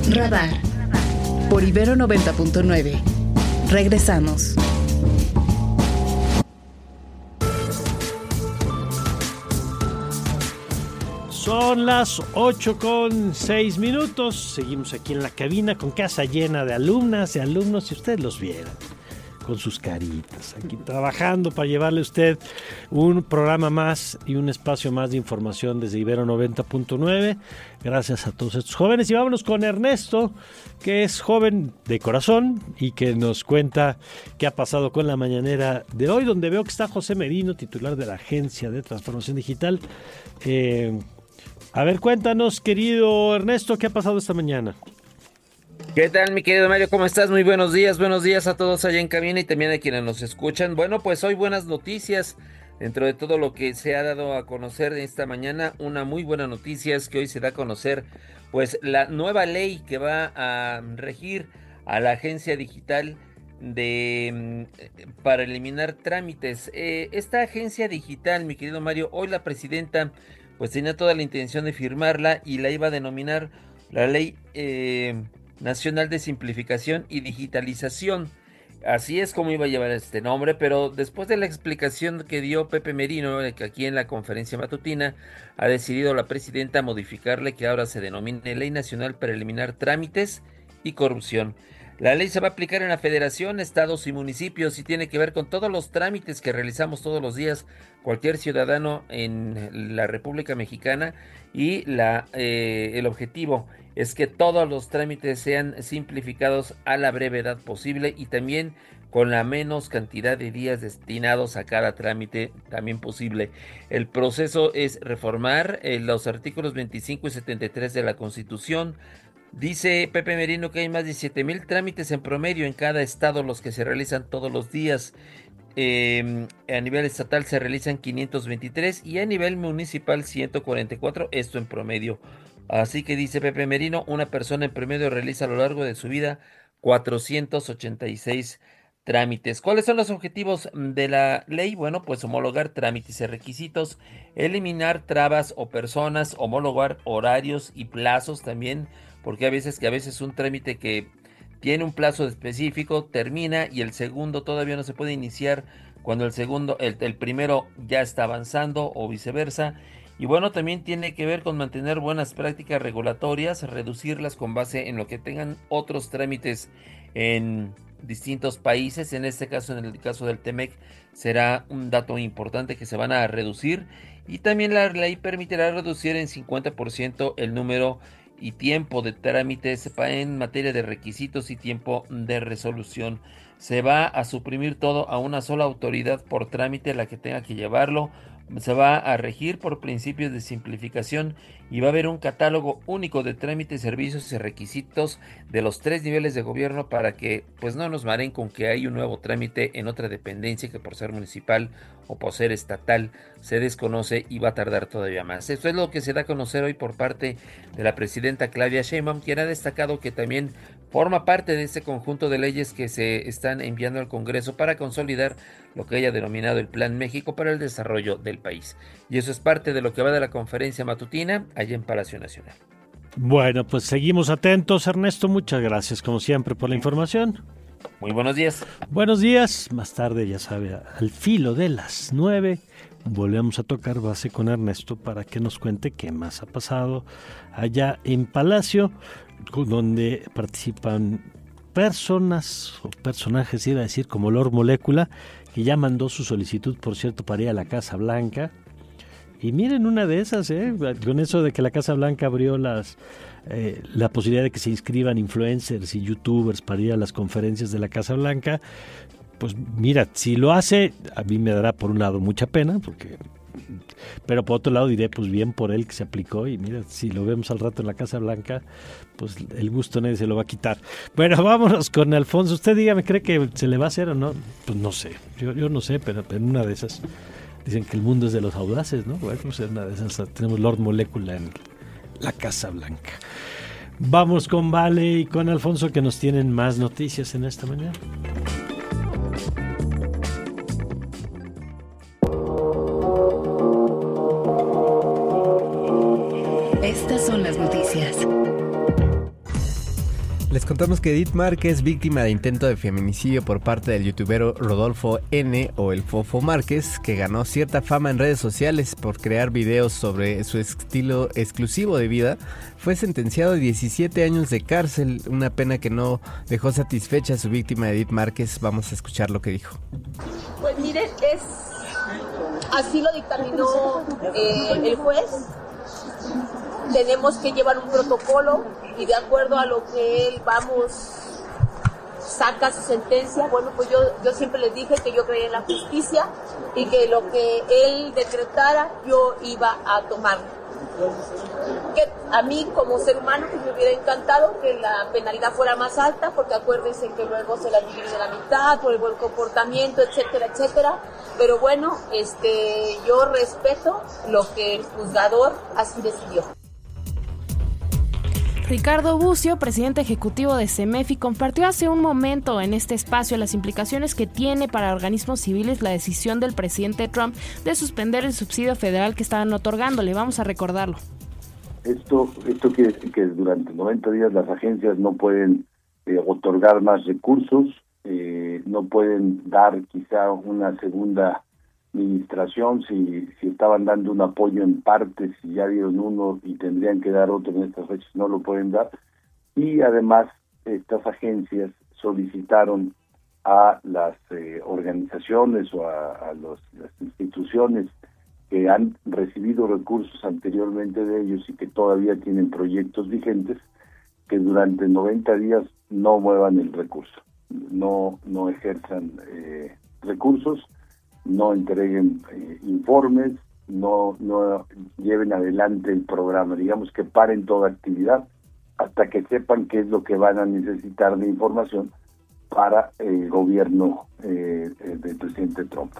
Radar por Ibero 90.9. Regresamos. Son las 8:06. Seguimos aquí en la cabina con casa llena de alumnas, de alumnos, si ustedes los vieran, con sus caritas, aquí trabajando para llevarle a usted un programa más y un espacio más de información desde Ibero 90.9. Gracias a todos estos jóvenes. Y vámonos con Ernesto, que es joven de corazón y que nos cuenta qué ha pasado con la mañanera de hoy, donde veo que está José Merino, titular de la Agencia de Transformación Digital. A ver, cuéntanos, querido Ernesto, ¿qué ha pasado esta mañana? ¿Qué tal, mi querido Mario? ¿Cómo estás? Muy buenos días a todos allá en cabina y también a quienes nos escuchan. Bueno, pues hoy buenas noticias. Dentro de todo lo que se ha dado a conocer esta mañana, una muy buena noticia es que hoy se da a conocer pues la nueva ley que va a regir a la Agencia Digital para eliminar trámites. Esta Agencia Digital, mi querido Mario, hoy la presidenta pues tenía toda la intención de firmarla y la iba a denominar la Ley Nacional de Simplificación y Digitalización. Así es como iba a llevar este nombre, pero después de la explicación que dio Pepe Merino, que aquí en la conferencia matutina, ha decidido la presidenta modificarle que ahora se denomine Ley Nacional para Eliminar Trámites y Corrupción. La ley se va a aplicar en la Federación, estados y municipios y tiene que ver con todos los trámites que realizamos todos los días cualquier ciudadano en la República Mexicana y el objetivo es que todos los trámites sean simplificados a la brevedad posible y también con la menos cantidad de días destinados a cada trámite también posible. El proceso es reformar los artículos 25 y 73 de la Constitución. Dice Pepe Merino que hay más de 7,000 trámites en promedio en cada estado, los que se realizan todos los días. A nivel estatal se realizan 523 y a nivel municipal 144, esto en promedio. Así que dice Pepe Merino, una persona en promedio realiza a lo largo de su vida 486 trámites. ¿Cuáles son los objetivos de la ley? Bueno, pues homologar trámites y requisitos, eliminar trabas o personas, homologar horarios y plazos también, porque a veces un trámite que tiene un plazo específico termina y el segundo todavía no se puede iniciar cuando el primero ya está avanzando o viceversa. Y bueno, también tiene que ver con mantener buenas prácticas regulatorias, reducirlas con base en lo que tengan otros trámites en distintos países. En este caso, en el caso del TEMEC, será un dato importante que se van a reducir. Y también la ley permitirá reducir en 50% el número y tiempo de trámites en materia de requisitos y tiempo de resolución. Se va a suprimir todo a una sola autoridad por trámite, la que tenga que llevarlo. Se va a regir por principios de simplificación y va a haber un catálogo único de trámites, servicios y requisitos de los 3 niveles de gobierno para que pues no nos mareen con que hay un nuevo trámite en otra dependencia que por ser municipal o por ser estatal se desconoce y va a tardar todavía más. Esto es lo que se da a conocer hoy por parte de la presidenta Claudia Sheinbaum, quien ha destacado que también forma parte de este conjunto de leyes que se están enviando al Congreso para consolidar lo que ella ha denominado el Plan México para el desarrollo del país. Y eso es parte de lo que va de la conferencia matutina allá en Palacio Nacional. Bueno, pues seguimos atentos, Ernesto. Muchas gracias, como siempre, por la información. Muy buenos días. Buenos días. Más tarde, ya sabe, al filo de las 9, volvemos a tocar base con Ernesto para que nos cuente qué más ha pasado allá en Palacio, donde participan personas o personajes, iba a decir, como Lord Molécula, que ya mandó su solicitud, por cierto, para ir a la Casa Blanca. Y miren, una de esas, con eso de que la Casa Blanca abrió la posibilidad de que se inscriban influencers y youtubers para ir a las conferencias de la Casa Blanca, pues mira, si lo hace, a mí me dará por un lado mucha pena, pero por otro lado diré, pues bien por él que se aplicó, y mira, si lo vemos al rato en la Casa Blanca, pues el gusto nadie se lo va a quitar. Bueno, vámonos con Alfonso. Usted dígame, ¿cree que se le va a hacer o no? Pues no sé, yo no sé, pero en una de esas dicen que el mundo es de los audaces, ¿no? Bueno, pues en una de esas tenemos Lord Molécula en la Casa Blanca. Vamos con Vale y con Alfonso, que nos tienen más noticias en esta mañana. Estas son las noticias. Les contamos que Edith Márquez, víctima de intento de feminicidio por parte del youtubero Rodolfo N. o el Fofo Márquez, que ganó cierta fama en redes sociales por crear videos sobre su estilo exclusivo de vida, fue sentenciado a 17 años de cárcel, una pena que no dejó satisfecha a su víctima Edith Márquez. Vamos a escuchar lo que dijo. Pues miren, así lo dictaminó el juez. Tenemos que llevar un protocolo y de acuerdo a lo que él saca su sentencia. Bueno, pues yo siempre les dije que yo creía en la justicia y que lo que él decretara yo iba a tomarlo. Que a mí como ser humano pues me hubiera encantado que la penalidad fuera más alta, porque acuérdense que luego se la divide a la mitad por el buen comportamiento, etcétera, etcétera. Pero bueno, yo respeto lo que el juzgador así decidió. Ricardo Bucio, presidente ejecutivo de CEMEFI, compartió hace un momento en este espacio las implicaciones que tiene para organismos civiles la decisión del presidente Trump de suspender el subsidio federal que estaban otorgándole. Vamos a recordarlo. Esto quiere decir que durante 90 días las agencias no pueden otorgar más recursos, no pueden dar quizá una segunda administración si estaban dando un apoyo en parte, si ya dieron uno y tendrían que dar otro en estas fechas, no lo pueden dar. Y además estas agencias solicitaron a las organizaciones o a las instituciones que han recibido recursos anteriormente de ellos y que todavía tienen proyectos vigentes, que durante 90 días no muevan el recurso, no ejerzan recursos, no entreguen informes, no lleven adelante el programa, digamos que paren toda actividad hasta que sepan qué es lo que van a necesitar de información para el gobierno del presidente Trump.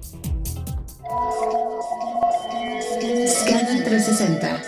Scanner 360.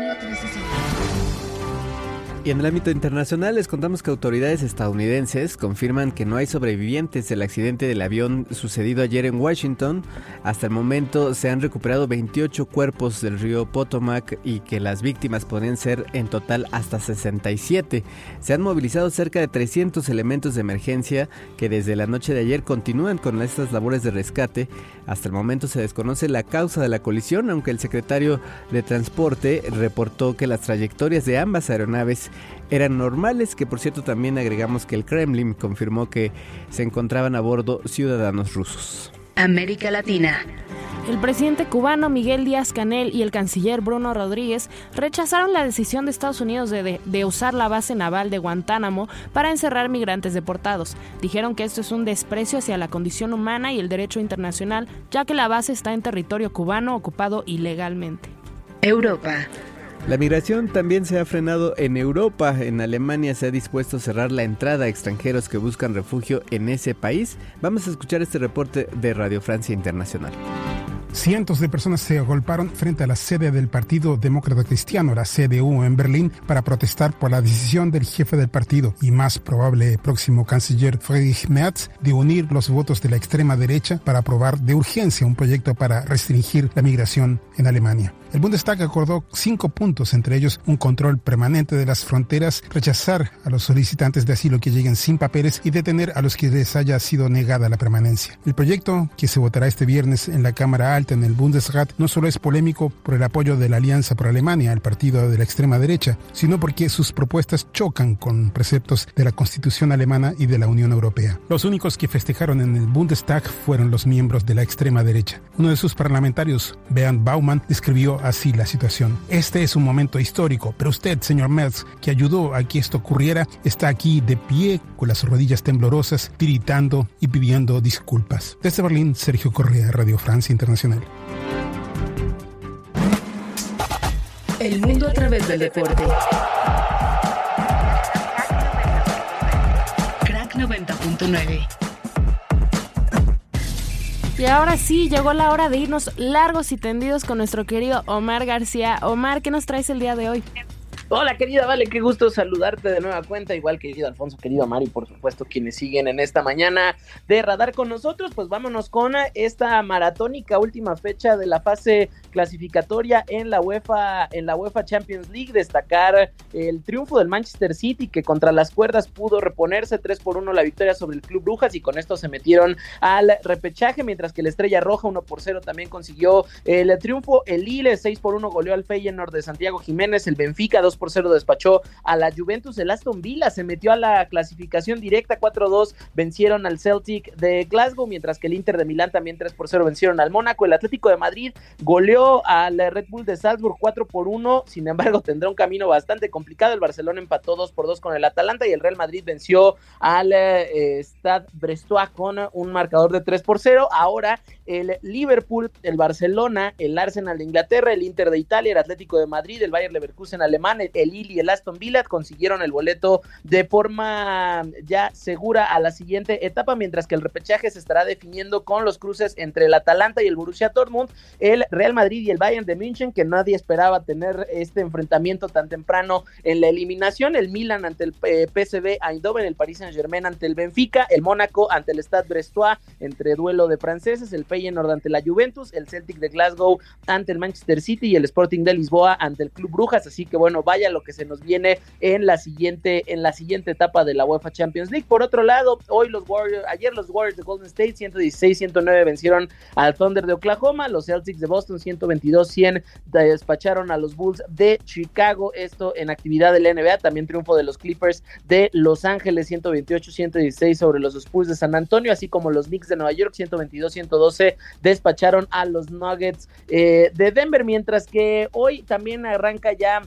Y en el ámbito internacional les contamos que autoridades estadounidenses confirman que no hay sobrevivientes del accidente del avión sucedido ayer en Washington. Hasta el momento se han recuperado 28 cuerpos del río Potomac y que las víctimas podrían ser en total hasta 67. Se han movilizado cerca de 300 elementos de emergencia que desde la noche de ayer continúan con estas labores de rescate. Hasta el momento se desconoce la causa de la colisión, aunque el secretario de Transporte reportó que las trayectorias de ambas aeronaves eran normales, que por cierto también agregamos que el Kremlin confirmó que se encontraban a bordo ciudadanos rusos. América Latina. El presidente cubano Miguel Díaz-Canel y el canciller Bruno Rodríguez rechazaron la decisión de Estados Unidos de usar la base naval de Guantánamo para encerrar migrantes deportados. Dijeron que esto es un desprecio hacia la condición humana y el derecho internacional, ya que la base está en territorio cubano ocupado ilegalmente. Europa. La migración también se ha frenado en Europa. En Alemania se ha dispuesto a cerrar la entrada a extranjeros que buscan refugio en ese país. Vamos a escuchar este reporte de Radio Francia Internacional. Cientos de personas se agolparon frente a la sede del Partido Demócrata Cristiano, la CDU, en Berlín, para protestar por la decisión del jefe del partido y más probable próximo canciller Friedrich Merz de unir los votos de la extrema derecha para aprobar de urgencia un proyecto para restringir la migración en Alemania. El Bundestag acordó 5 puntos, entre ellos un control permanente de las fronteras, rechazar a los solicitantes de asilo que lleguen sin papeles y detener a los que les haya sido negada la permanencia. El proyecto, que se votará este viernes en la Cámara Alta en el Bundesrat, no solo es polémico por el apoyo de la Alianza por Alemania, el partido de la extrema derecha, sino porque sus propuestas chocan con preceptos de la Constitución alemana y de la Unión Europea. Los únicos que festejaron en el Bundestag fueron los miembros de la extrema derecha. Uno de sus parlamentarios, Bernd Baumann, describió así la situación. Este es un momento histórico, pero usted, señor Merz, que ayudó a que esto ocurriera, está aquí de pie, con las rodillas temblorosas, tiritando y pidiendo disculpas. Desde Berlín, Sergio Correa, Radio Francia Internacional. El mundo a través del deporte. Crack 90.9. Y ahora sí, llegó la hora de irnos largos y tendidos con nuestro querido Omar García. Omar, ¿qué nos traes el día de hoy? Hola, querida Vale, qué gusto saludarte de nueva cuenta, igual querido Alfonso, querido Mari, por supuesto, quienes siguen en esta mañana de Radar con nosotros. Pues vámonos con esta maratónica última fecha de la fase clasificatoria en la UEFA Champions League. Destacar el triunfo del Manchester City, que contra las cuerdas pudo reponerse 3-1 la victoria sobre el Club Brujas, y con esto se metieron al repechaje, mientras que la Estrella Roja 1-0 también consiguió el triunfo. El Lille 6-1 goleó al Feyenoord de Santiago Jiménez. El Benfica 2-0 despachó a la Juventus. El Aston Villa se metió a la clasificación directa, 4-2 vencieron al Celtic de Glasgow, mientras que el Inter de Milán también 3-0 vencieron al Mónaco. El Atlético de Madrid goleó al Red Bull de Salzburg 4-1, sin embargo tendrá un camino bastante complicado. El Barcelona empató 2-2 con el Atalanta, y el Real Madrid venció al Stade Brestois con un marcador de 3-0. Ahora el Liverpool, el Barcelona, el Arsenal de Inglaterra, el Inter de Italia, el Atlético de Madrid, el Bayer Leverkusen alemán, el Lille y el Aston Villa consiguieron el boleto de forma ya segura a la siguiente etapa, mientras que el repechaje se estará definiendo con los cruces entre el Atalanta y el Borussia Dortmund, el Real Madrid y el Bayern de München, que nadie esperaba tener este enfrentamiento tan temprano en la eliminación. El Milan ante el PSV Eindhoven, el Paris Saint-Germain ante el Benfica, el Mónaco ante el Stade Brestois entre duelo de franceses, el Feyenoord ante la Juventus, el Celtic de Glasgow ante el Manchester City y el Sporting de Lisboa ante el Club Brujas. Así que bueno, vaya lo que se nos viene en la siguiente etapa de la UEFA Champions League. Por otro lado, ayer los Warriors de Golden State 116-109 vencieron al Thunder de Oklahoma. Los Celtics de Boston 122-100 despacharon a los Bulls de Chicago, esto en actividad de la NBA. También triunfo de los Clippers de Los Ángeles 128-116 sobre los Spurs de San Antonio, así como los Knicks de Nueva York 122-112 despacharon a los Nuggets de Denver, mientras que hoy también arranca ya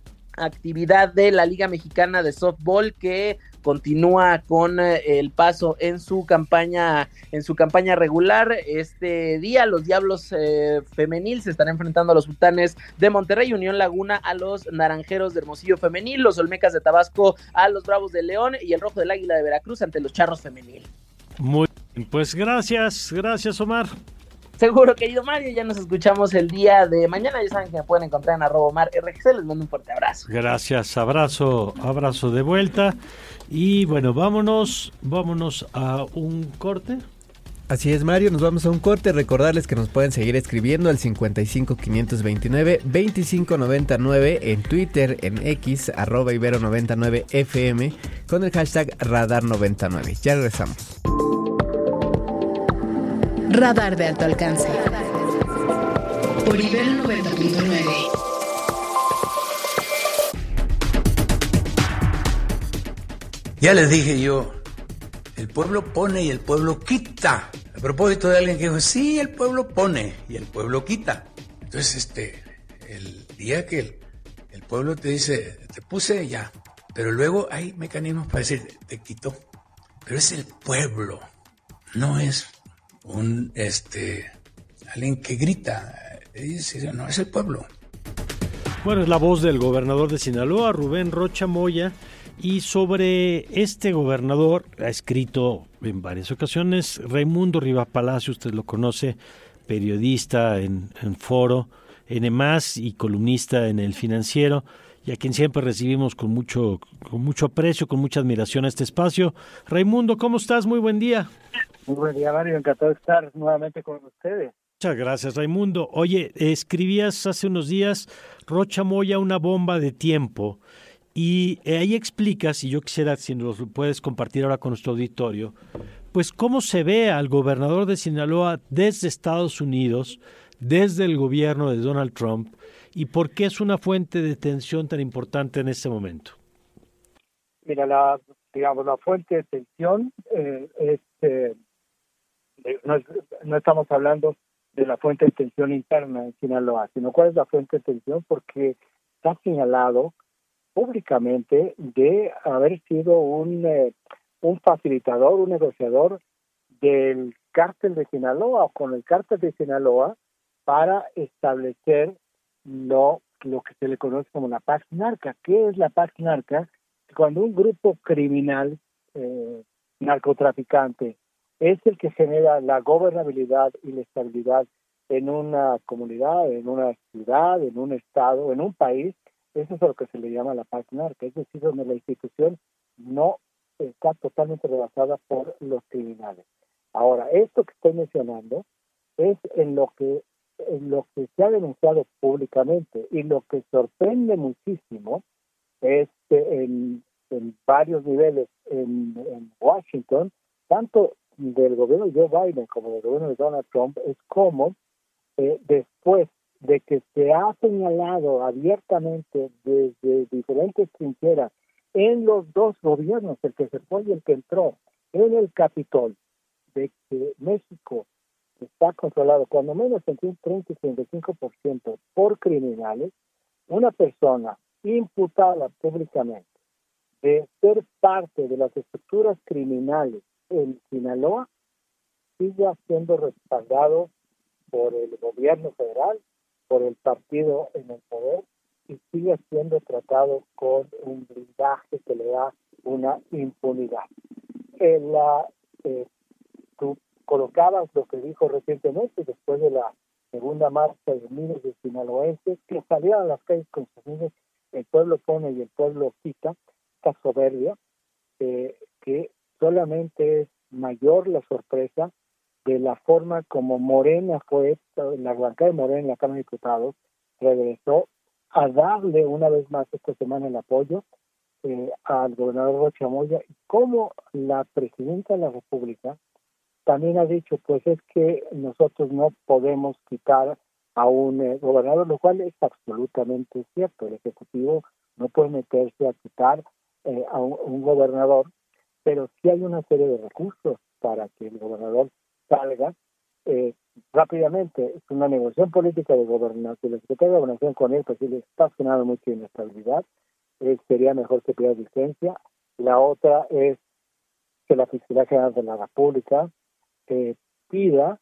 actividad de la Liga Mexicana de Softball, que continúa con el paso en su campaña regular. Este día los Diablos femenil se están enfrentando a los Sultanes de Monterrey, Unión Laguna a los Naranjeros de Hermosillo femenil, los Olmecas de Tabasco a los Bravos de León y el Rojo del Águila de Veracruz ante los Charros femenil. Muy bien, pues gracias Omar. Seguro, querido Mario, ya nos escuchamos el día de mañana. Ya saben que me pueden encontrar en @OmarRGC. Les mando un fuerte abrazo. Gracias, abrazo de vuelta. Y bueno, vámonos a un corte. Así es, Mario, nos vamos a un corte. Recordarles que nos pueden seguir escribiendo al 55 529 2599 en Twitter, en X, @Ibero99FM, con el hashtag Radar99. Ya regresamos. Radar de alto alcance. Por Ibero 90.9. Ya les dije yo, el pueblo pone y el pueblo quita. A propósito de alguien que dijo, sí, el pueblo pone y el pueblo quita. Entonces, el día que el pueblo te dice, te puse ya, pero luego hay mecanismos para decir, te quitó. Pero es el pueblo, no es alguien que grita, no, es el pueblo. Bueno, es la voz del gobernador de Sinaloa, Rubén Rocha Moya, y sobre este gobernador ha escrito en varias ocasiones Raimundo Rivas Palacio, usted lo conoce, periodista en Foro, en EMAS y columnista en El Financiero, y a quien siempre recibimos con mucho aprecio, con mucha admiración a este espacio. Raimundo, ¿cómo estás? Muy buen día. Muy buen día, Mario. Encantado de estar nuevamente con ustedes. Muchas gracias, Raimundo. Oye, escribías hace unos días Rocha Moya, una bomba de tiempo, y ahí explicas, y yo quisiera, si nos lo puedes compartir ahora con nuestro auditorio, pues cómo se ve al gobernador de Sinaloa desde Estados Unidos, desde el gobierno de Donald Trump, y por qué es una fuente de tensión tan importante en este momento. Mira, la fuente de tensión no estamos hablando de la fuente de tensión interna en Sinaloa, sino cuál es la fuente de tensión, porque está señalado públicamente de haber sido un facilitador, un negociador del cártel de Sinaloa o con el cártel de Sinaloa para establecer lo que se le conoce como la Pax Narca. ¿Qué es la Pax Narca? Cuando un grupo criminal narcotraficante es el que genera la gobernabilidad y la estabilidad en una comunidad, en una ciudad, en un estado, en un país, Eso es a lo que se le llama la paz narca, es decir, donde la institución no está totalmente rebasada por los criminales. Ahora, esto que estoy mencionando es en lo que se ha denunciado públicamente, y lo que sorprende muchísimo es que en varios niveles en Washington, tanto del gobierno de Joe Biden como del gobierno de Donald Trump, es como después de que se ha señalado abiertamente desde diferentes trincheras en los dos gobiernos, el que se fue y el que entró, en el Capitol, de que México está controlado cuando menos entre un 30 y 35% por criminales, una persona imputada públicamente de ser parte de las estructuras criminales en Sinaloa sigue siendo respaldado por el gobierno federal, por el partido en el poder, y sigue siendo tratado con un blindaje que le da una impunidad. Tú colocabas lo que dijo recientemente después de la segunda marcha de miles de sinaloenses que salieron a las calles con sus niños, el pueblo pone y el pueblo quita, esta soberbia, que solamente es mayor la sorpresa de la forma como Morena fue, la bancada de Morena en la Cámara de Diputados regresó a darle una vez más esta semana el apoyo al gobernador Rocha Moya, y como la presidenta de la República también ha dicho, pues es que nosotros no podemos quitar a un gobernador, lo cual es absolutamente cierto. El Ejecutivo no puede meterse a quitar a un gobernador, pero sí hay una serie de recursos para que el gobernador salga rápidamente. Es una negociación política de gobernación, de la Secretaría de Gobernación con él, pues sí le está sonando mucha inestabilidad. Sería mejor que pida licencia. La otra es que la Fiscalía General de la República pida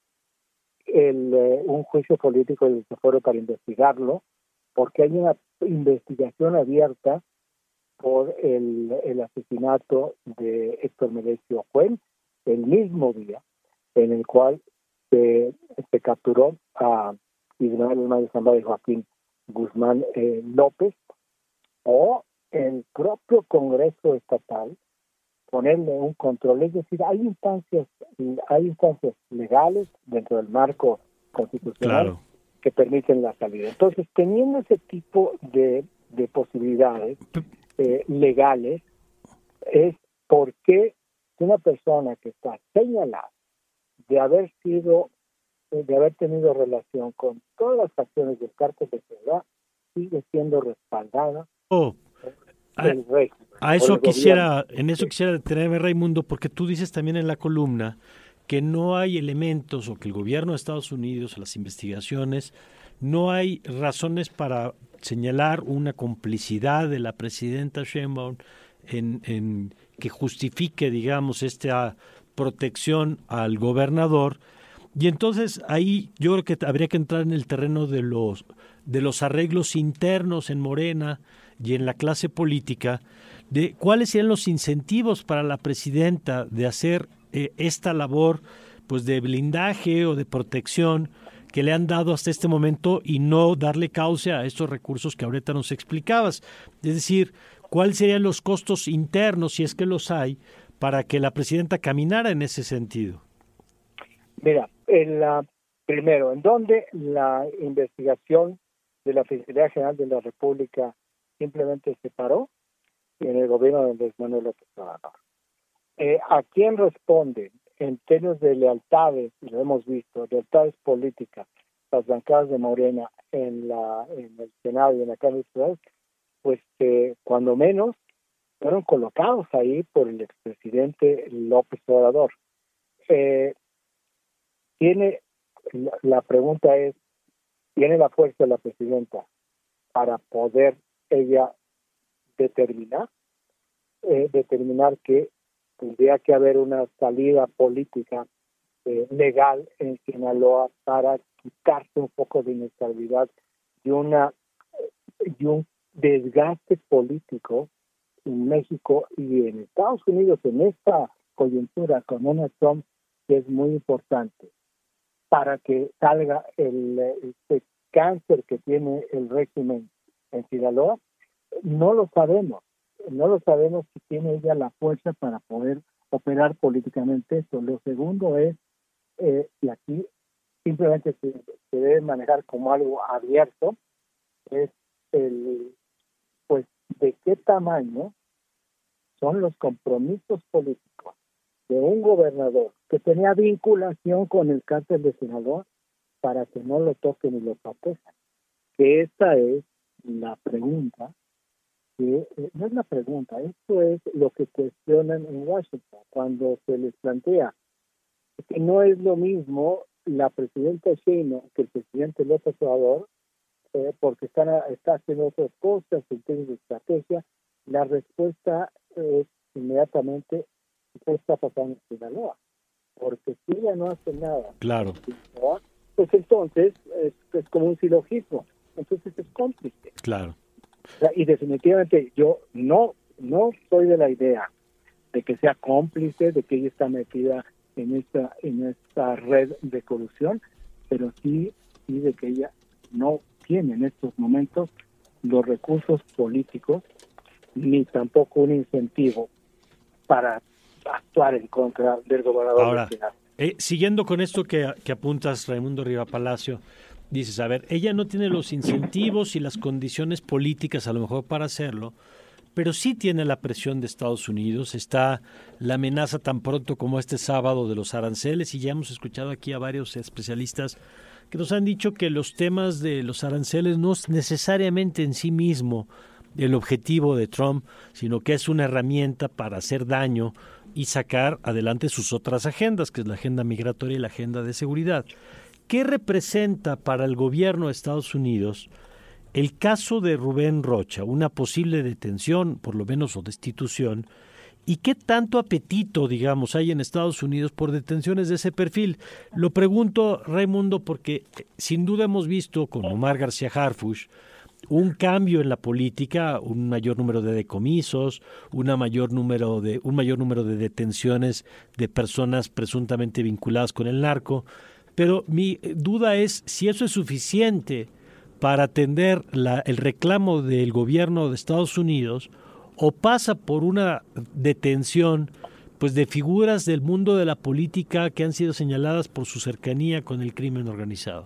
un juicio político del Foro para investigarlo, porque hay una investigación abierta por el asesinato de Héctor Melesio Juez, el mismo día en el cual se capturó a Ismael Hernández Zambada y Joaquín Guzmán López, o el propio Congreso Estatal ponerle un control. Es decir, hay instancias legales dentro del marco constitucional, claro, que permiten la salida. Entonces, teniendo ese tipo de posibilidades legales, es porque una persona que está señalada de haber tenido relación con todas las acciones del cártel de Sinaloa sigue siendo respaldada el régimen. En eso quisiera detenerme, Raimundo, porque tú dices también en la columna que no hay elementos, o que el gobierno de Estados Unidos, las investigaciones, no hay razones para señalar una complicidad de la presidenta Sheinbaum en que justifique, digamos, esta protección al gobernador. Y entonces ahí yo creo que habría que entrar en el terreno de los arreglos internos en Morena y en la clase política, de cuáles serían los incentivos para la presidenta de hacer esta labor, pues, de blindaje o de protección que le han dado hasta este momento, y no darle cauce a estos recursos que ahorita nos explicabas. Es decir, ¿cuáles serían los costos internos, si es que los hay, para que la presidenta caminara en ese sentido? Mira, primero, en donde la investigación de la Fiscalía General de la República simplemente se paró, en el gobierno de Andrés Manuel López Obrador. ¿A quién responde en términos de lealtades? Lo hemos visto, lealtades políticas, las bancadas de Morena en el Senado y en la Cámara de Diputados, pues cuando menos fueron colocados ahí por el expresidente López Obrador. La pregunta es, ¿tiene la fuerza la presidenta para poder ella determinar que tendría que haber una salida política legal en Sinaloa para quitarse un poco de inestabilidad y un desgaste político en México y en Estados Unidos en esta coyuntura con Donald Trump, que es muy importante para que salga este cáncer que tiene el régimen en Sinaloa, no lo sabemos si tiene ella la fuerza para poder operar políticamente esto. Lo segundo es, y aquí simplemente se debe manejar como algo abierto, es pues de qué tamaño son los compromisos políticos de un gobernador que tenía vinculación con el cártel de Sinaloa para que no lo toquen y lo protejan. Que esta es la pregunta, que no es la pregunta, esto es lo que cuestionan en Washington cuando se les plantea que no es lo mismo la presidenta Sheinbaum que el presidente López Obrador, porque está haciendo otras cosas en términos de estrategia. La respuesta es inmediatamente qué está pasando en Sinaloa, porque si ella no hace nada, claro, pues entonces es como un silogismo, entonces es cómplice. Claro. Y definitivamente yo no soy de la idea de que sea cómplice, de que ella está metida en esta red de corrupción, pero sí de que ella no tiene en estos momentos los recursos políticos ni tampoco un incentivo para actuar en contra del gobernador. Ahora, siguiendo con esto que apuntas, Raimundo Riva Palacio, dices, a ver, ella no tiene los incentivos y las condiciones políticas a lo mejor para hacerlo, pero sí tiene la presión de Estados Unidos, está la amenaza tan pronto como este sábado de los aranceles, y ya hemos escuchado aquí a varios especialistas que nos han dicho que los temas de los aranceles no es necesariamente en sí mismo el objetivo de Trump, sino que es una herramienta para hacer daño y sacar adelante sus otras agendas, que es la agenda migratoria y la agenda de seguridad. ¿Qué representa para el gobierno de Estados Unidos el caso de Rubén Rocha, una posible detención, por lo menos, o destitución, y qué tanto apetito, digamos, hay en Estados Unidos por detenciones de ese perfil? Lo pregunto, Raimundo, porque sin duda hemos visto con Omar García Harfuch un cambio en la política, un mayor número de decomisos, un mayor número de detenciones de personas presuntamente vinculadas con el narco, pero mi duda es si eso es suficiente para atender el reclamo del gobierno de Estados Unidos, o pasa por una detención pues de figuras del mundo de la política que han sido señaladas por su cercanía con el crimen organizado.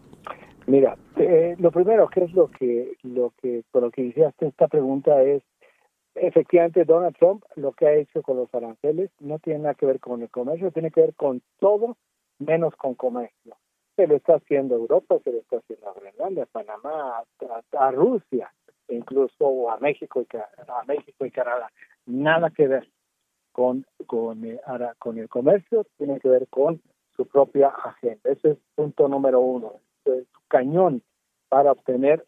Mira, lo primero, que es lo que con lo que iniciaste esta pregunta, es efectivamente Donald Trump lo que ha hecho con los aranceles no tiene nada que ver con el comercio, tiene que ver con todo menos con comercio. Se lo está haciendo a Europa, se lo está haciendo a Groenlandia, a Panamá, a Rusia, incluso a México y Canadá. Nada que ver con el comercio, tiene que ver con su propia agenda. Ese es punto número uno. Es su cañón para obtener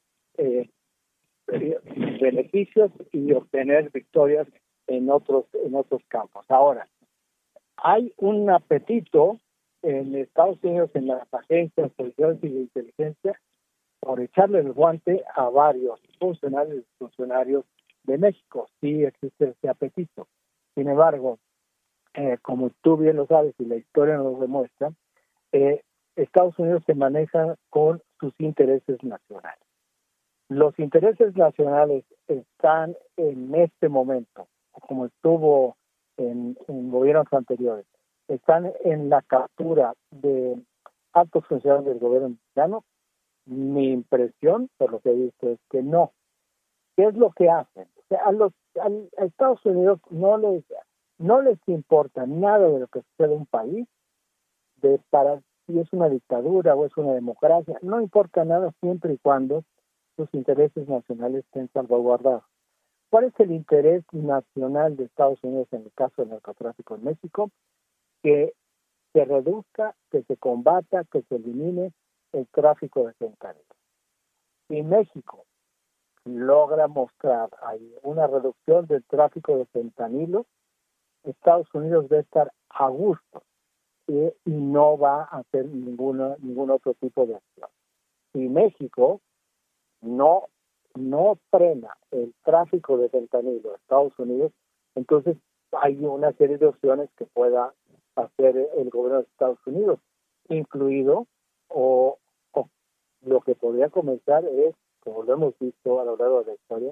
beneficios y obtener victorias en otros campos. Ahora, hay un apetito en Estados Unidos, en las agencias policiales y de inteligencia, por echarle el guante a varios funcionarios de México. Sí existe ese apetito. Sin embargo, como tú bien lo sabes y la historia nos lo demuestra, Estados Unidos se maneja con sus intereses nacionales. Los intereses nacionales están en este momento, como estuvo en gobiernos anteriores, están en la captura de altos funcionarios del gobierno mexicano. Mi impresión, por lo que he visto, es que no. ¿Qué es lo que hacen? O sea, a Estados Unidos no les importa nada de lo que sucede en un país, para si es una dictadura o es una democracia, no importa nada siempre y cuando sus intereses nacionales estén salvaguardados. ¿Cuál es el interés nacional de Estados Unidos en el caso del narcotráfico en México? Que se reduzca, que se combata, que se elimine el tráfico de fentanilo. Si México logra mostrar ahí una reducción del tráfico de fentanilo, Estados Unidos va a estar a gusto y no va a hacer ningún otro tipo de acción. Si México no frena el tráfico de fentanilo a Estados Unidos, entonces hay una serie de opciones que pueda hacer el gobierno de Estados Unidos, incluido o lo que podría comenzar es, como lo hemos visto a lo largo de la historia,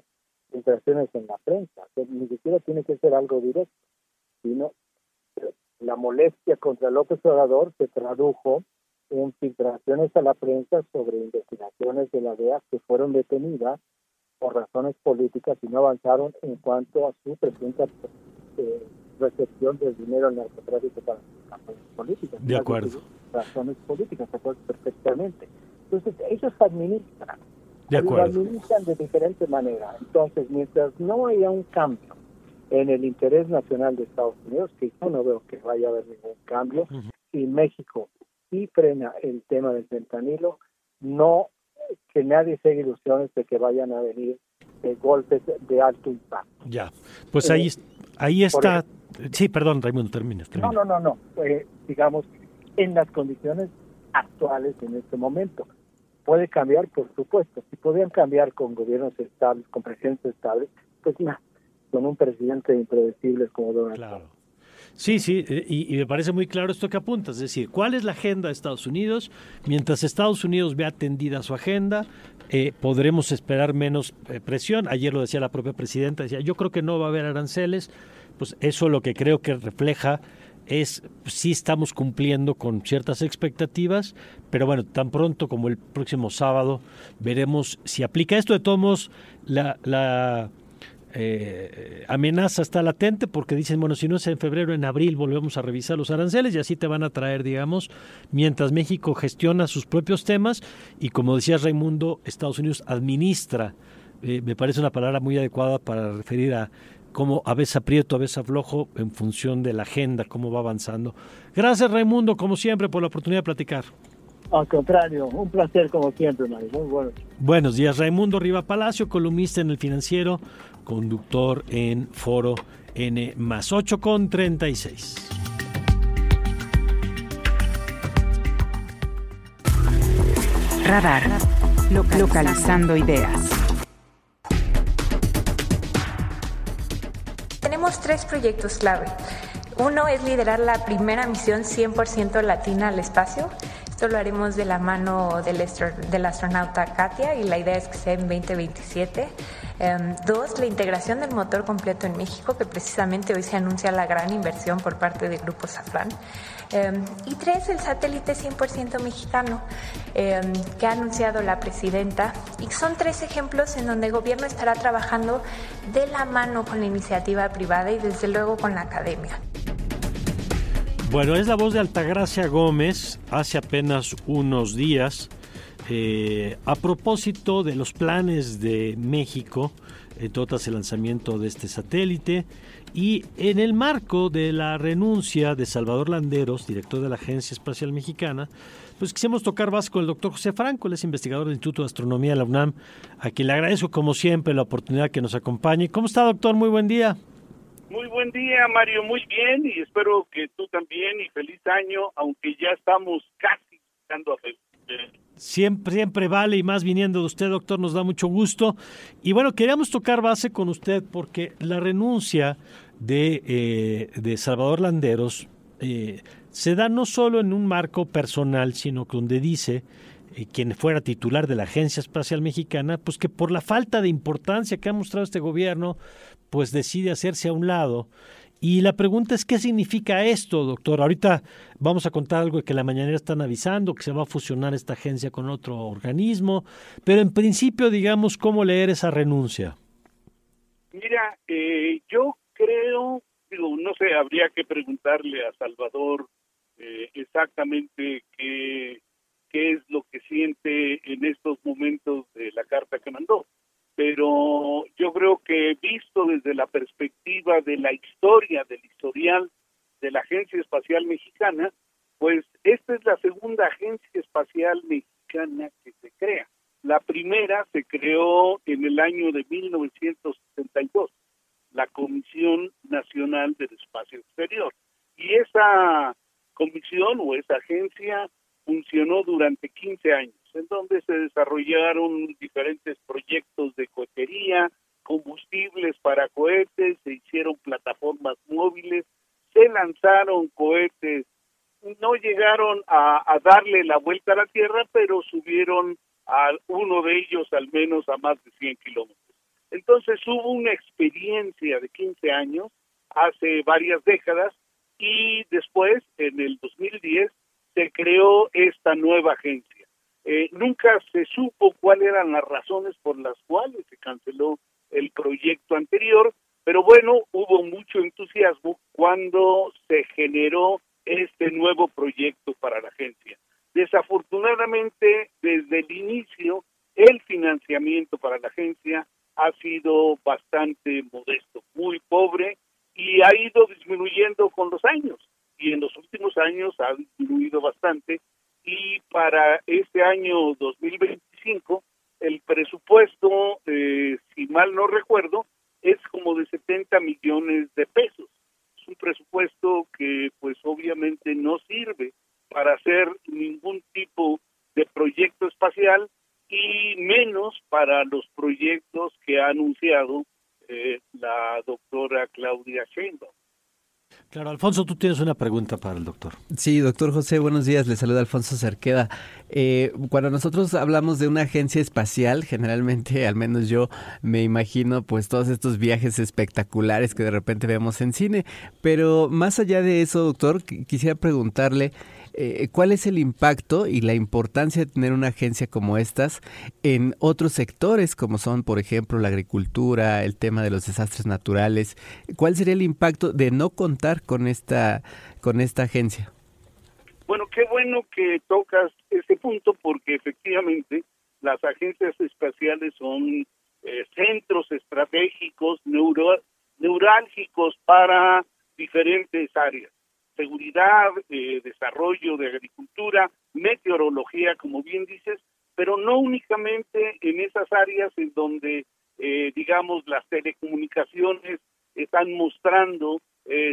filtraciones en la prensa. O sea, ni siquiera tiene que ser algo directo, sino la molestia contra López Obrador se tradujo en filtraciones a la prensa sobre investigaciones de la DEA que fueron detenidas por razones políticas y no avanzaron en cuanto a su presunta recepción del dinero al narcotráfico para campañas políticas. De acuerdo. Razones políticas, se acuerdan perfectamente. Entonces, ellos administran. De acuerdo. Lo administran de diferente manera. Entonces, mientras no haya un cambio en el interés nacional de Estados Unidos, que yo no veo que vaya a haber ningún cambio, y México sí frena el tema del fentanilo, no que nadie se haga ilusiones de que vayan a venir golpes de alto impacto. Ya, pues ahí está. Sí, perdón, Raimundo, termina. No. Digamos, en las condiciones actuales en este momento. Puede cambiar, por supuesto. Si podían cambiar con gobiernos estables, con presidentes estables, pues no, con un presidente impredecible como Donald Trump. Sí, y me parece muy claro esto que apuntas, es decir, ¿cuál es la agenda de Estados Unidos? Mientras Estados Unidos vea atendida su agenda, podremos esperar menos presión. Ayer lo decía la propia presidenta, decía, yo creo que no va a haber aranceles, pues eso lo que creo que refleja es, sí estamos cumpliendo con ciertas expectativas, pero bueno, tan pronto como el próximo sábado veremos si aplica esto. De todos modos, la amenaza está latente porque dicen, bueno, si no es en febrero, en abril volvemos a revisar los aranceles y así te van a traer, digamos, mientras México gestiona sus propios temas y, como decía Raimundo, Estados Unidos administra. Me parece una palabra muy adecuada para referir a cómo a veces aprieto, a veces aflojo en función de la agenda, cómo va avanzando. Gracias, Raimundo, como siempre, por la oportunidad de platicar. Al contrario, un placer como siempre, Mario. Muy bueno. Buenos días, Raimundo Riva Palacio, columnista en El Financiero, conductor en Foro N+, 8:36. Radar, localizando ideas. Tenemos 3 proyectos clave. Uno es liderar la primera misión 100% latina al espacio. Esto lo haremos de la mano del astronauta Katia y la idea es que sea en 2027. 2, la integración del motor completo en México, que precisamente hoy se anuncia la gran inversión por parte del Grupo Safran. Y 3, el satélite 100% mexicano, que ha anunciado la presidenta. Y son 3 ejemplos en donde el gobierno estará trabajando de la mano con la iniciativa privada y desde luego con la academia. Bueno, es la voz de Altagracia Gómez hace apenas unos días a propósito de los planes de México tras el lanzamiento de este satélite y en el marco de la renuncia de Salvador Landeros, director de la Agencia Espacial Mexicana, pues quisimos tocar base con el doctor José Franco, él es investigador del Instituto de Astronomía de la UNAM, a quien le agradezco como siempre la oportunidad que nos acompañe. ¿Cómo está, doctor? Muy buen día. Muy buen día, Mario, muy bien, y espero que tú también, y feliz año, aunque ya estamos casi llegando a febrero. Siempre vale, y más viniendo de usted, doctor, nos da mucho gusto. Y bueno, queríamos tocar base con usted porque la renuncia de Salvador Landeros se da no solo en un marco personal, sino donde dice quien fuera titular de la Agencia Espacial Mexicana, pues que por la falta de importancia que ha mostrado este gobierno, pues decide hacerse a un lado. Y la pregunta es, ¿qué significa esto, doctor? Ahorita vamos a contar algo que la mañanera están avisando, que se va a fusionar esta agencia con otro organismo, pero en principio, digamos, ¿cómo leer esa renuncia? Mira, yo creo, no sé, habría que preguntarle a Salvador exactamente qué es lo que siente en estos momentos de la carta que mandó. Pero yo creo que visto desde la perspectiva de la historia, del historial de la Agencia Espacial Mexicana, pues esta es la segunda Agencia Espacial Mexicana que se crea. La primera se creó en el año de 1962, la Comisión Nacional del Espacio Exterior. Y esa comisión o esa agencia funcionó durante 15 años, en donde se desarrollaron diferentes proyectos de cohetería, combustibles para cohetes, se hicieron plataformas móviles, se lanzaron cohetes, no llegaron a darle la vuelta a la Tierra, pero subieron a uno de ellos al menos a más de 100 kilómetros. Entonces hubo una experiencia de 15 años, hace varias décadas, y después, en el 2010, se creó esta nueva agencia. Nunca se supo cuáles eran las razones por las cuales se canceló el proyecto anterior, pero bueno, hubo mucho entusiasmo cuando se generó este nuevo proyecto para la agencia. Desafortunadamente, desde el inicio, el financiamiento para la agencia ha sido bastante modesto, muy pobre, y ha ido disminuyendo con los años, y en los últimos años ha disminuido bastante, y para este año 2025, el presupuesto, si mal no recuerdo, es como de 70 millones de pesos. Es un presupuesto que pues obviamente no sirve para hacer ningún tipo de proyecto espacial, y menos para los proyectos que ha anunciado la doctora Claudia Sheinbaum. Claro, Alfonso, tú tienes una pregunta para el doctor. Sí, doctor José, buenos días, le saluda Alfonso Cerqueda. Cuando nosotros hablamos de una agencia espacial, generalmente, al menos yo me imagino pues todos estos viajes espectaculares que de repente vemos en cine, pero más allá de eso, doctor, quisiera preguntarle ¿cuál es el impacto y la importancia de tener una agencia como estas en otros sectores, como son, por ejemplo, la agricultura, el tema de los desastres naturales? ¿Cuál sería el impacto de no contar con esta agencia? Bueno, qué bueno que tocas este punto, porque efectivamente las agencias espaciales son centros estratégicos, neurálgicos para diferentes áreas. Seguridad, desarrollo de agricultura, meteorología, como bien dices, pero no únicamente en esas áreas en donde, digamos, las telecomunicaciones están mostrando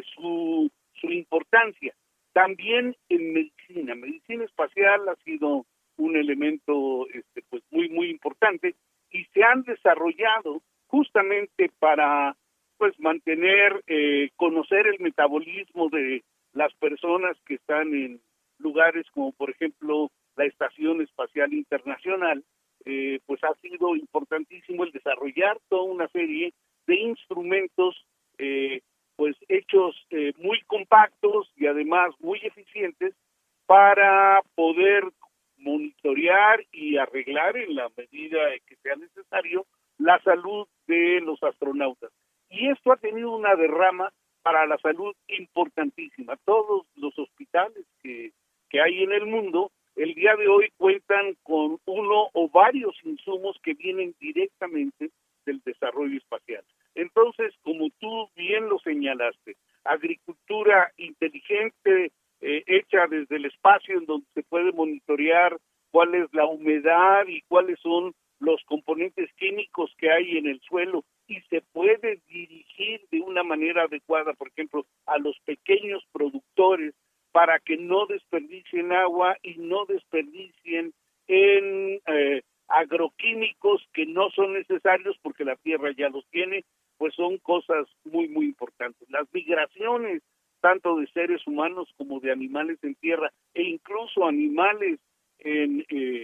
su importancia. También en medicina espacial ha sido un elemento pues muy importante, y se han desarrollado justamente para pues mantener, conocer el metabolismo de las personas que están en lugares como por ejemplo la Estación Espacial Internacional. Pues ha sido importantísimo el desarrollar toda una serie de instrumentos pues hechos muy compactos y además muy eficientes para poder monitorear y arreglar en la medida que sea necesario la salud de los astronautas. Y esto ha tenido una derrama para la salud importantísima. Todos los hospitales que hay en el mundo el día de hoy cuentan con uno o varios insumos que vienen directamente del desarrollo espacial. Entonces, como tú bien lo señalaste, agricultura inteligente hecha desde el espacio, en donde se puede monitorear cuál es la humedad y cuáles son los componentes químicos que hay en el suelo, y se puede dirigir de una manera adecuada, por ejemplo, a los pequeños productores para que no desperdicien agua y no desperdicien en agroquímicos que no son necesarios porque la tierra ya los tiene, pues son cosas muy importantes. Las migraciones, tanto de seres humanos como de animales en tierra, e incluso animales en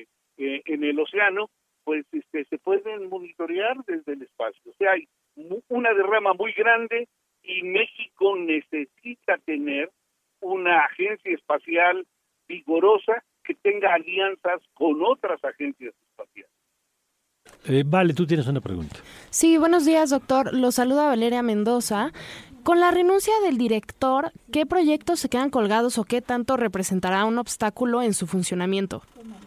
el océano, pues se pueden monitorear desde el espacio. O sea, hay una derrama muy grande, y México necesita tener una agencia espacial vigorosa que tenga alianzas con otras agencias espaciales. Vale, tú tienes una pregunta. Sí, buenos días, doctor. Lo saluda Valeria Mendoza. Con la renuncia del director, ¿qué proyectos se quedan colgados o qué tanto representará un obstáculo en su funcionamiento?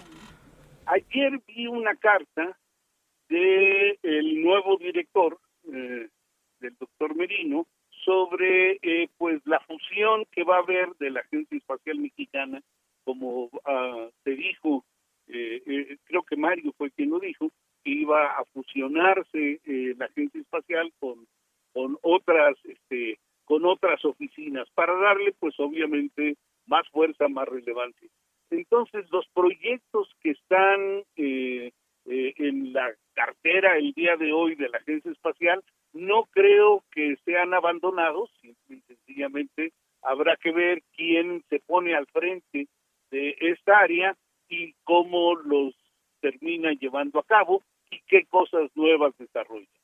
Ayer vi una carta del nuevo director, del doctor Merino, sobre pues la fusión que va a haber de la Agencia Espacial Mexicana, como se dijo, creo que Mario fue quien lo dijo, que iba a fusionarse la Agencia Espacial con otras oficinas para darle pues obviamente más fuerza, más relevancia. Entonces los proyectos que están en la cartera el día de hoy de la Agencia Espacial no creo que sean abandonados, simple y sencillamente habrá que ver quién se pone al frente de esta área y cómo los termina llevando a cabo y qué cosas nuevas desarrolla.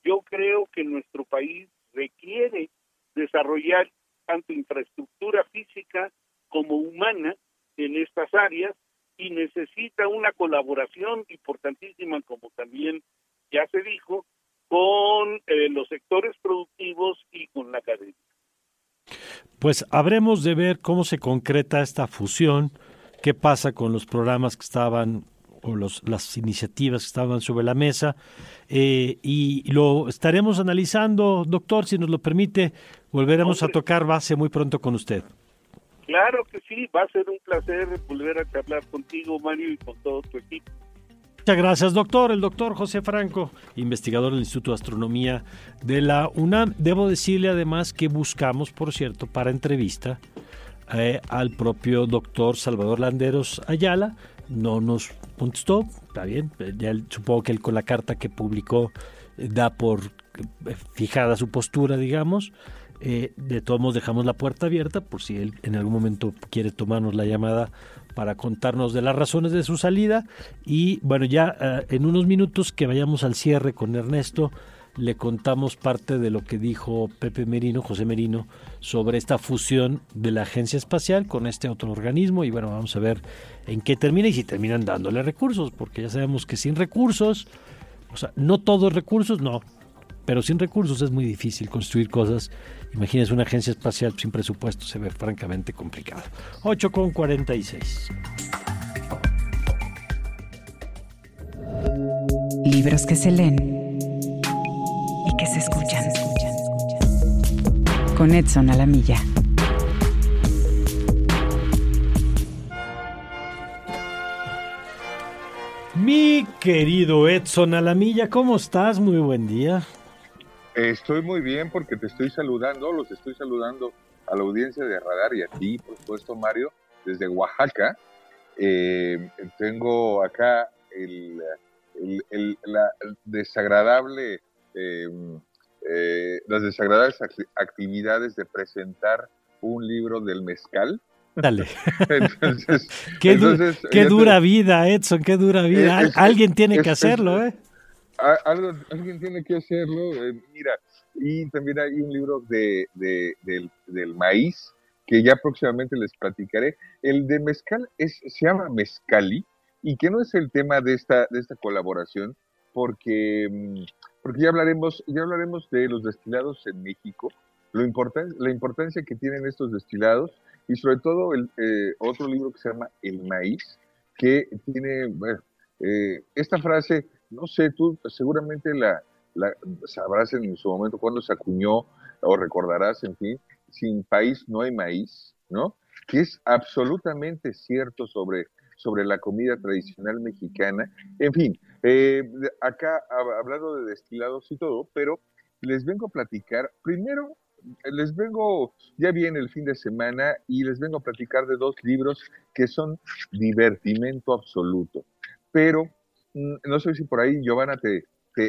yo creo que nuestro país requiere desarrollar tanto infraestructura física como humana en estas áreas y necesita una colaboración importantísima, como también ya se dijo, con los sectores productivos y con la academia. Pues habremos de ver cómo se concreta esta fusión, qué pasa con los programas que estaban o las iniciativas que estaban sobre la mesa, y lo estaremos analizando, doctor, si nos lo permite, volveremos a tocar base muy pronto con usted. Claro que sí, va a ser un placer volver a charlar contigo, Mario, y con todo tu equipo. Muchas gracias, doctor. El doctor José Franco, investigador del Instituto de Astronomía de la UNAM. Debo decirle además que buscamos, por cierto, para entrevista al propio doctor Salvador Landeros Ayala. No nos contestó, está bien, ya supongo que él con la carta que publicó da por fijada su postura, digamos. De todos modos dejamos la puerta abierta por si él en algún momento quiere tomarnos la llamada para contarnos de las razones de su salida. Y bueno, ya en unos minutos que vayamos al cierre con Ernesto, le contamos parte de lo que dijo José Merino, sobre esta fusión de la Agencia Espacial con este otro organismo, y bueno, vamos a ver en qué termina y si terminan dándole recursos, porque ya sabemos que sin recursos, o sea, no todos recursos, no, pero sin recursos es muy difícil construir cosas. Imagínense una agencia espacial sin presupuesto, se ve francamente complicado. 8:46. Libros que se leen y que se escuchan. Con Edson Alamilla. Mi querido Edson Alamilla, ¿cómo estás? Muy buen día. Estoy muy bien porque te estoy saludando, los estoy saludando a la audiencia de Radar y a ti, por supuesto, Mario, desde Oaxaca. Tengo acá las desagradables actividades de presentar un libro del mezcal. Dale. Entonces, qué dura vida, Edson, qué dura vida. Alguien tiene que hacerlo, ¿eh? Alguien tiene que hacerlo, mira, y también hay un libro del maíz, que ya próximamente les platicaré. El de mezcal se llama Mezcali, y que no es el tema de esta colaboración, porque ya hablaremos de los destilados en México, la importancia que tienen estos destilados, y sobre todo otro libro que se llama El maíz, que tiene, esta frase, no sé, tú seguramente la sabrás en su momento cuando se acuñó, o recordarás, en fin, sin país no hay maíz, ¿no? Que es absolutamente cierto sobre la comida tradicional mexicana. En fin, acá hablando de destilados y todo, pero les vengo a platicar, primero, ya viene el fin de semana y les vengo a platicar de dos libros que son divertimento absoluto, pero no sé si por ahí Giovanna te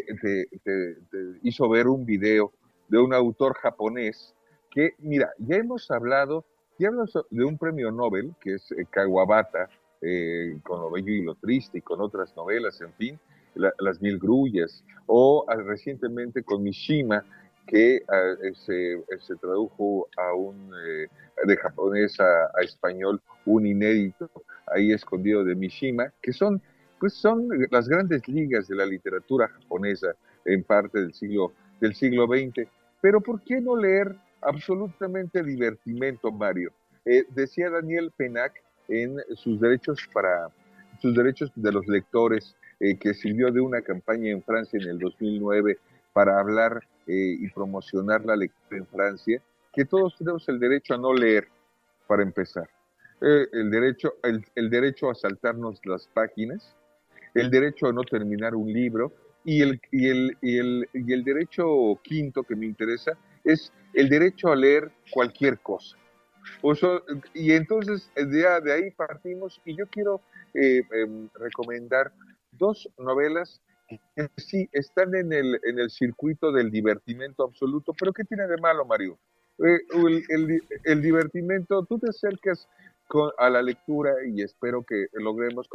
hizo ver un video de un autor japonés que, mira, ya hemos hablado de un premio Nobel, que es Kawabata, con Lo bello y lo triste, y con otras novelas, en fin, Las mil grullas, o recientemente con Mishima, que se tradujo de japonés a español, un inédito, ahí escondido de Mishima, que son las grandes ligas de la literatura japonesa en parte del siglo XX. Pero ¿por qué no leer absolutamente divertimento, Mario? Decía Daniel Pennac en sus derechos de los lectores, que sirvió de una campaña en Francia en el 2009 para hablar y promocionar la lectura en Francia, que todos tenemos el derecho a no leer, para empezar. El derecho a saltarnos las páginas, el derecho a no terminar un libro, y el derecho quinto que me interesa es el derecho a leer cualquier cosa. Y entonces de ahí partimos, y yo quiero recomendar dos novelas que sí están en el circuito del divertimento absoluto. Pero ¿qué tiene de malo, Mario? El divertimento, tú te acercas a la lectura, y espero que logremos con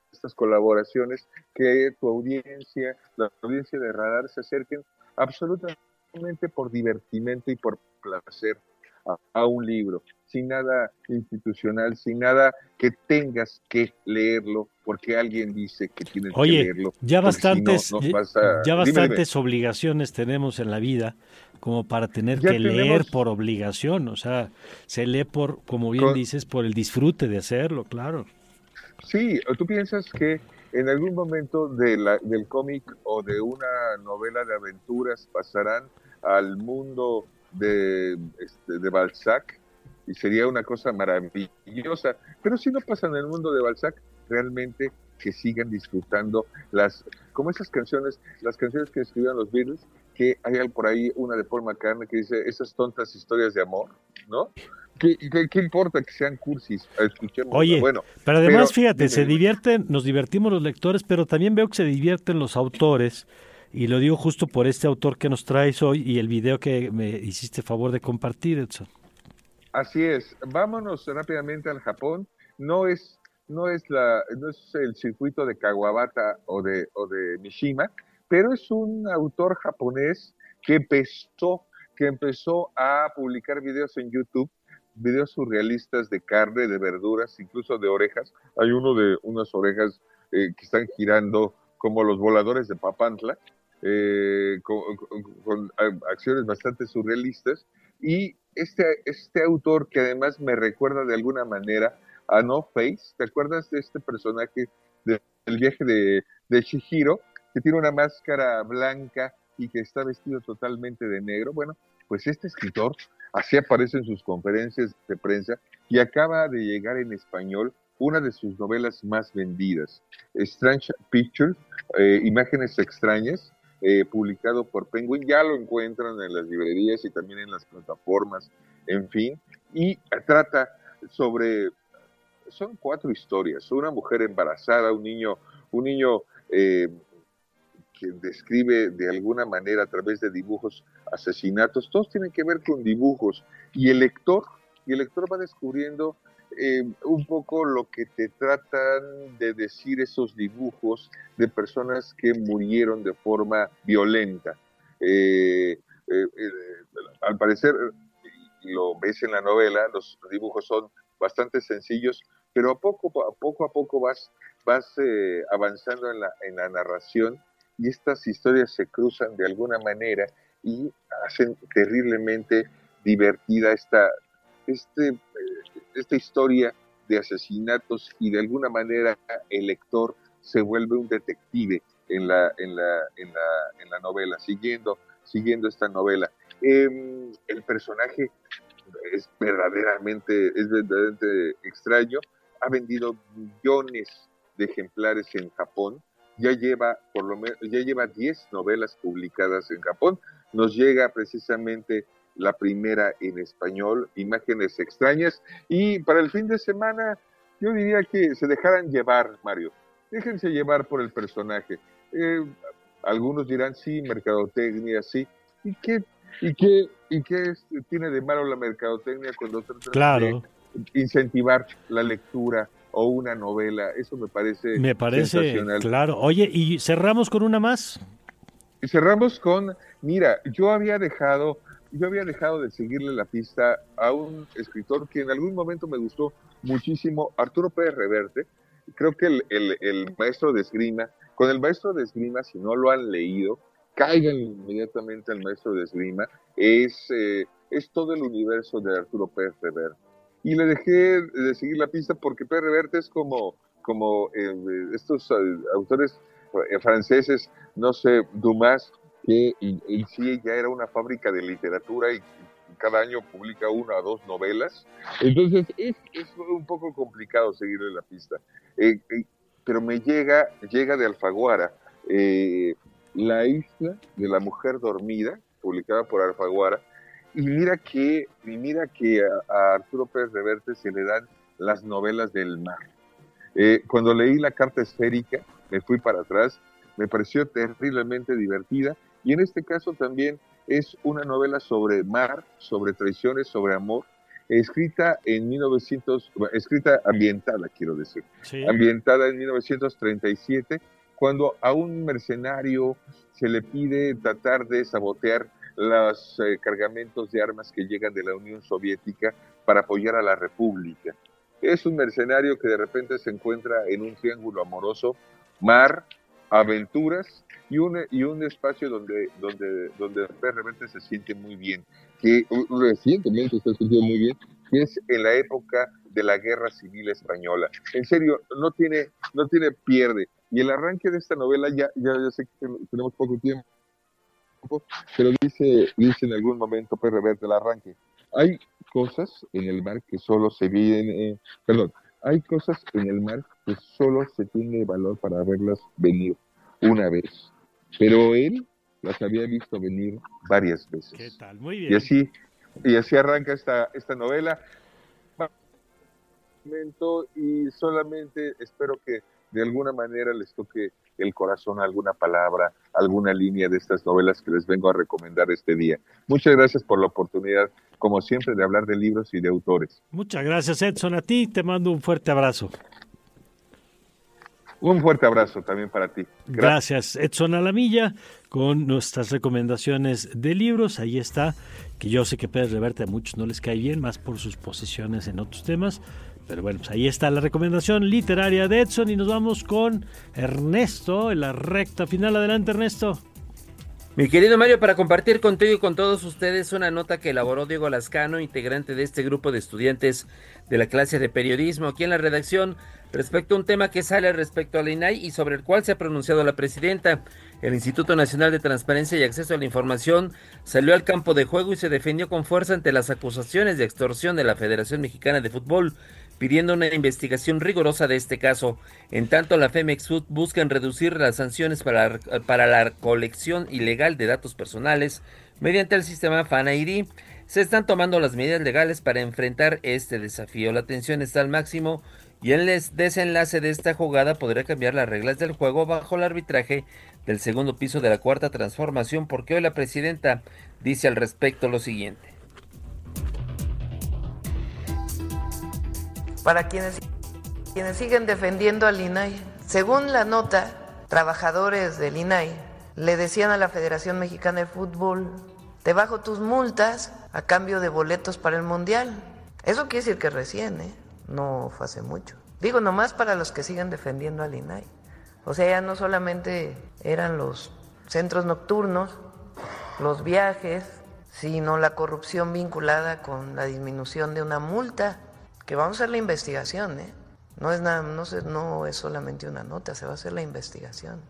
estas colaboraciones, que tu audiencia, la audiencia de Radar, se acerquen absolutamente por divertimento y por placer a un libro, sin nada institucional, sin nada que tengas que leerlo porque alguien dice que tienes que leerlo. Ya bastantes, si no, ya bastantes obligaciones tenemos en la vida como para tener que leer por obligación, o sea, se lee por, como bien dices, por el disfrute de hacerlo, claro. Sí, ¿tú piensas que en algún momento del cómic o de una novela de aventuras pasarán al mundo de Balzac? Y sería una cosa maravillosa, pero si no pasan en el mundo de Balzac, realmente que sigan disfrutando como esas canciones, las canciones que escribían los Beatles, que hay por ahí una de Paul McCartney que dice esas tontas historias de amor, ¿no? ¿Qué importa que sean cursis? Escuchemos. Oye, bueno, pero además, fíjate, nos divertimos los lectores, pero también veo que se divierten los autores, y lo digo justo por este autor que nos traes hoy y el video que me hiciste favor de compartir, Edson. Así es, vámonos rápidamente al Japón. No es el circuito de Kawabata o de Mishima, pero es un autor japonés que empezó a publicar videos en YouTube, videos surrealistas de carne, de verduras, incluso de orejas. Hay uno de unas orejas que están girando como los voladores de Papantla, con acciones bastante surrealistas. Y este autor, que además me recuerda de alguna manera a No Face, ¿te acuerdas de este personaje del viaje de Chihiro, que tiene una máscara blanca y que está vestido totalmente de negro? Bueno, pues este escritor así aparece en sus conferencias de prensa y acaba de llegar en español una de sus novelas más vendidas, Strange Pictures, Imágenes Extrañas, publicado por Penguin. Ya lo encuentran en las librerías y también en las plataformas, en fin, y trata son 4 historias: una mujer embarazada, un niño que describe de alguna manera a través de dibujos asesinatos. Todos tienen que ver con dibujos, y el lector va descubriendo un poco lo que te tratan de decir esos dibujos de personas que murieron de forma violenta. Al parecer, lo ves en la novela, los dibujos son bastante sencillos, pero poco a poco vas avanzando en la narración, y estas historias se cruzan de alguna manera y hacen terriblemente divertida esta historia de asesinatos, y de alguna manera el lector se vuelve un detective en la novela, siguiendo esta novela. El personaje es verdaderamente extraño. Ha vendido millones de ejemplares en Japón. Ya lleva 10 novelas publicadas en Japón. Nos llega precisamente la primera en español, Imágenes Extrañas, y para el fin de semana yo diría que se dejaran llevar, Mario. Déjense llevar por el personaje. Algunos dirán, sí, mercadotecnia, sí. ¿Y qué tiene de malo la mercadotecnia cuando trata de incentivar la lectura o una novela? Eso me parece sensacional. Claro. Oye, ¿y cerramos con una más? Cerramos con, mira, yo había dejado de seguirle la pista a un escritor que en algún momento me gustó muchísimo, Arturo Pérez Reverte. Creo que el maestro de esgrima, con el maestro de esgrima, si no lo han leído, caigan inmediatamente al maestro de esgrima. Es todo el universo de Arturo Pérez Reverte. Y le dejé de seguir la pista porque Pérez Reverte es como estos autores franceses, no sé, Dumas, que en sí ya era una fábrica de literatura y cada año publica 1 o 2 novelas. Entonces es un poco complicado seguirle la pista. Pero me llega de Alfaguara, La isla de la mujer dormida, publicada por Alfaguara, y mira que a Arturo Pérez Reverte se le dan las novelas del mar. Cuando leí La carta esférica, me fui para atrás, me pareció terriblemente divertida, y en este caso también es una novela sobre mar, sobre traiciones, sobre amor, ambientada en 1937, cuando a un mercenario se le pide tratar de sabotear los cargamentos de armas que llegan de la Unión Soviética para apoyar a la República. Es un mercenario que de repente se encuentra en un triángulo amoroso, mar, aventuras y un espacio donde de repente se siente muy bien, que recientemente se ha sentido muy bien, que es en la época de la Guerra Civil Española. En serio, no tiene pierde. Y el arranque de esta novela, ya sé que tenemos poco tiempo, pero dice en algún momento Pérez Reverte el arranque: hay cosas en el mar que solo se vienen, hay cosas en el mar que solo se tiene valor para verlas venir una vez, pero él las había visto venir varias veces. ¿Qué tal? Muy bien. Y así arranca esta novela. Y solamente espero que de alguna manera les toque el corazón alguna palabra, alguna línea de estas novelas que les vengo a recomendar este día. Muchas gracias por la oportunidad, como siempre, de hablar de libros y de autores. Muchas gracias, Edson. A ti te mando un fuerte abrazo. Un fuerte abrazo también para ti. Gracias, Edson Alamilla, con nuestras recomendaciones de libros. Ahí está, que yo sé que Pérez Reverte a muchos no les cae bien, más por sus posiciones en otros temas. Pero bueno, pues ahí está la recomendación literaria de Edson y nos vamos con Ernesto en la recta final. Adelante, Ernesto. Mi querido Mario, para compartir contigo y con todos ustedes una nota que elaboró Diego Lascano, integrante de este grupo de estudiantes de la clase de periodismo aquí en la redacción, respecto a un tema que sale respecto a la INAI y sobre el cual se ha pronunciado la presidenta. El Instituto Nacional de Transparencia y Acceso a la Información salió al campo de juego y se defendió con fuerza ante las acusaciones de extorsión de la Federación Mexicana de Fútbol, pidiendo una investigación rigurosa de este caso. En tanto, la Femex buscan reducir las sanciones para la colección ilegal de datos personales mediante el sistema FAN-ID. Se están tomando las medidas legales para enfrentar este desafío. La tensión está al máximo y el desenlace de esta jugada podría cambiar las reglas del juego bajo el arbitraje del segundo piso de la Cuarta Transformación, porque hoy la presidenta dice al respecto lo siguiente. Para quienes siguen defendiendo al INAI, según la nota, trabajadores del INAI le decían a la Federación Mexicana de Fútbol: te bajo tus multas a cambio de boletos para el Mundial. Eso quiere decir que recién, no fue hace mucho. Digo, nomás para los que siguen defendiendo al INAI. O sea, ya no solamente eran los centros nocturnos, los viajes, sino la corrupción vinculada con la disminución de una multa. Que vamos a hacer la investigación, no es solamente una nota, se va a hacer la investigación.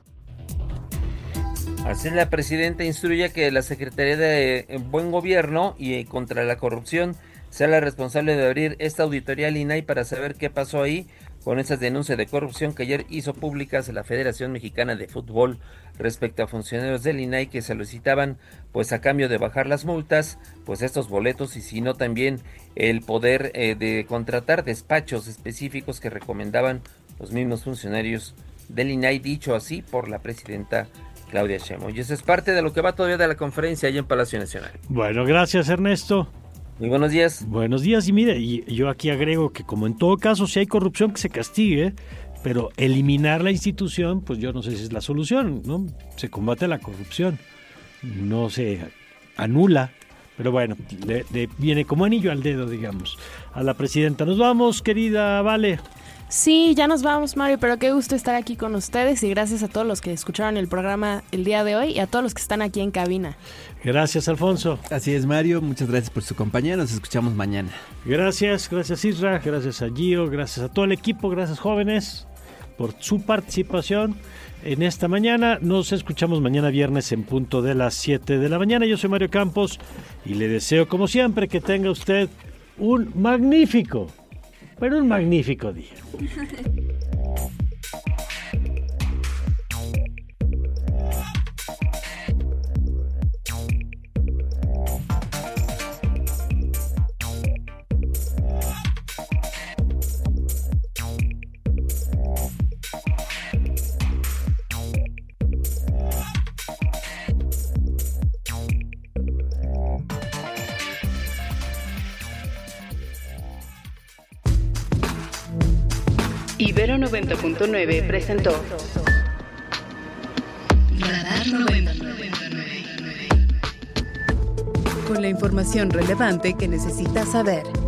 Así la presidenta instruye que la Secretaría de Buen Gobierno y contra la Corrupción sea la responsable de abrir esta auditoría al INAI para saber qué pasó ahí con esas denuncias de corrupción que ayer hizo públicas la Federación Mexicana de Fútbol respecto a funcionarios del INAI que solicitaban, pues a cambio de bajar las multas, pues estos boletos, y si no también el poder de contratar despachos específicos que recomendaban los mismos funcionarios del INAI, dicho así por la presidenta Claudia Sheinbaum. Y eso es parte de lo que va todavía de la conferencia allá en Palacio Nacional. Bueno, gracias, Ernesto. Muy buenos días. Buenos días, y mire, y yo aquí agrego que como en todo caso, si hay corrupción, que se castigue, pero eliminar la institución, pues yo no sé si es la solución, ¿no? Se combate la corrupción, no se anula, pero bueno, le viene como anillo al dedo, digamos, a la presidenta. Nos vamos, querida Vale. Sí, ya nos vamos, Mario, pero qué gusto estar aquí con ustedes y gracias a todos los que escucharon el programa el día de hoy y a todos los que están aquí en cabina. Gracias, Alfonso. Así es, Mario, muchas gracias por su compañía, nos escuchamos mañana. Gracias Isra, gracias a Gio, gracias a todo el equipo, gracias jóvenes por su participación en esta mañana. Nos escuchamos mañana viernes en punto de las 7 de la mañana. Yo soy Mario Campos y le deseo como siempre que tenga usted un magnífico día. Ibero 90.9 presentó Radar 99. Con la información relevante que necesitas saber.